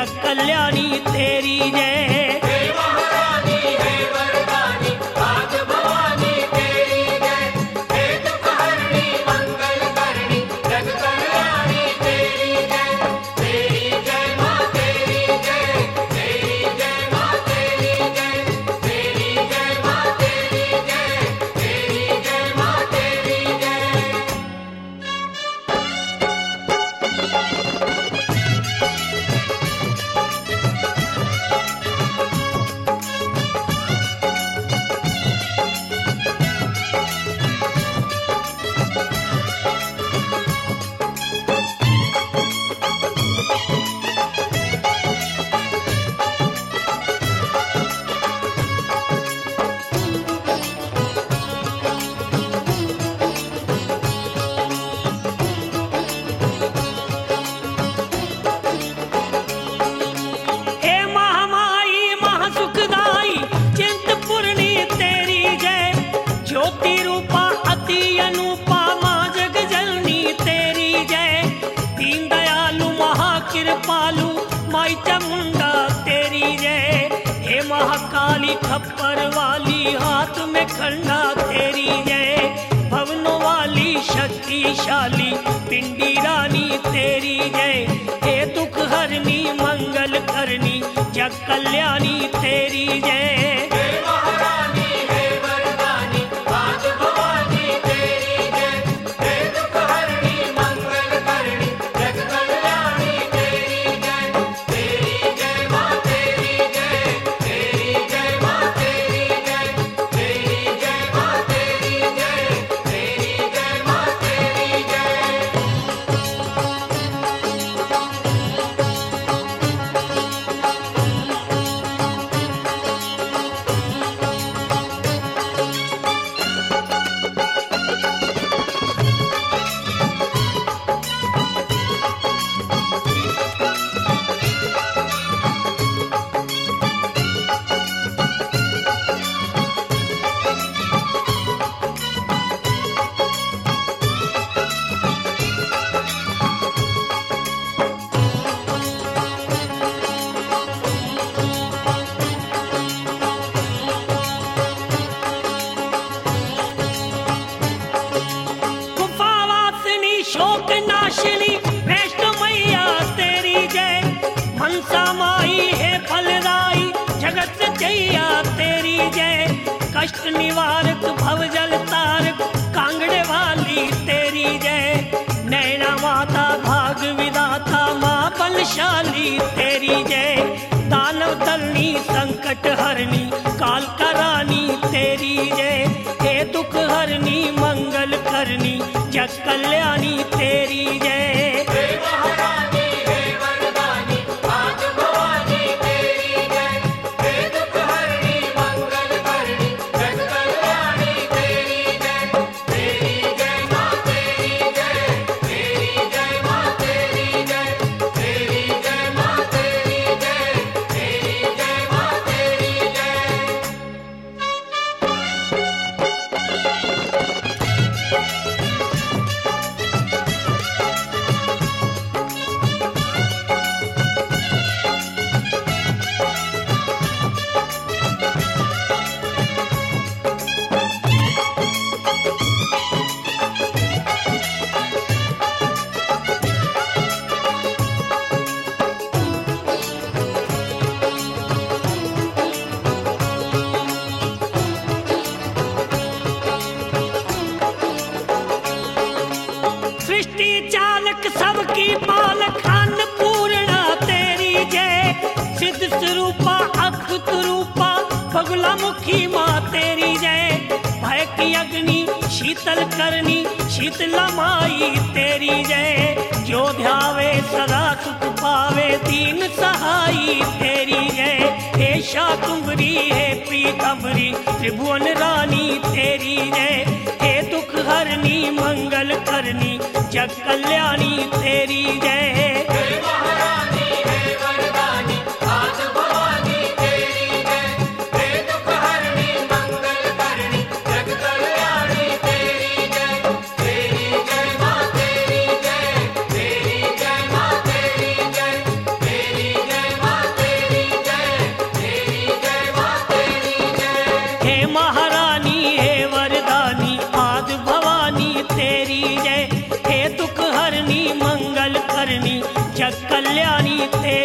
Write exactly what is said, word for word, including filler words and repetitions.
जग कल्याणी तेरी जय। महाकाली खप्पर वाली हाथ में खंडा तेरी जय। भवनों वाली शक्तिशाली पिंडी रानी तेरी जय। हे दुख हरनी मंगल करनी जग कल्याणी तेरी जय। शोक नाशिनी वैष्णो मैया तेरी जय। मनसा माई है फलदाई जगत जैया तेरी जय। कष्ट निवारक भवजल तारक कांगड़े वाली तेरी जय। नैना माता भाग विदाता माँ बलशाली तेरी जय। दानव दलनी संकट हरनी काल करानी तेरी जय। हे दुख हरनी मंगल करनी जग कल्याणी तेरी जय। सबकी पालक अन्नपूर्णा तेरी जय। सिद्ध स्वरूपा अद्भुत रूपा बगुला मुखी माँ तेरी जय। भय की अग्नि शीतल करनी शीतला माई तेरी जय। जो ध्यावे सदा सुख पावे दीन सहाई तेरी जय। हे शाकुंभरी हे पीतांबरी त्रिभुवन रानी तेरी जय। हे दुख हरनी मंगल करनी जग कल्याणी तेरी जय। जग कल्याणी तेरी